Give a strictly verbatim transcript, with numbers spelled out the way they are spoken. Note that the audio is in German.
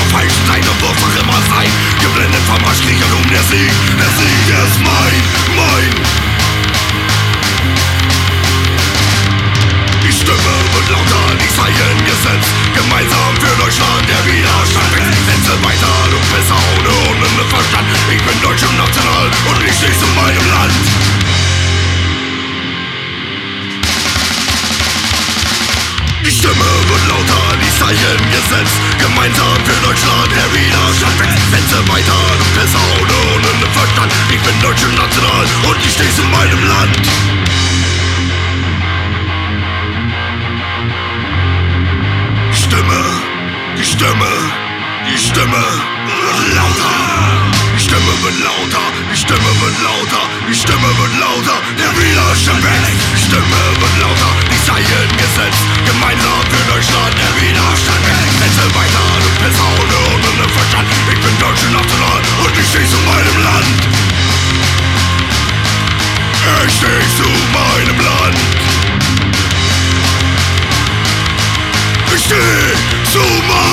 der falschen Seite wird auch immer sein. Geblendet vom Arschkriechertum, der Sieg, der Sieg ist mein, mein. Die Stimme wird lauter, die Zeichen gesetzt. Gemeinsam für Deutschland, der Widerstand wächst. Setze weiter, du Pisser ohne ohne Verstand. Ich bin deutsch und national und ich steh zu meinem Land. Die Stimme wird lauter, die Zeichen gesetzt. Gemeinsam für Deutschland, der Widerstand wächst. Setze weiter, du Pisser ohne ohne Verstand. Ich bin deutsch und national und ich steh zu meinem Land. Die Stimme, die Stimme wird lauter. Die Stimme wird lauter, die Stimme wird lauter, die Stimme wird lauter, der Widerstand wächst. Die Stimme wird lauter, die Zeichen gesetzt. Gemeinsam für Deutschland, der Widerstand wächst. Setze weiter, du Pisser ohne ohne Verstand. Ich bin deutsch und national und ich steh zu meinem Land. Ich steh zu meinem Land. Ich steh zu meinem Land.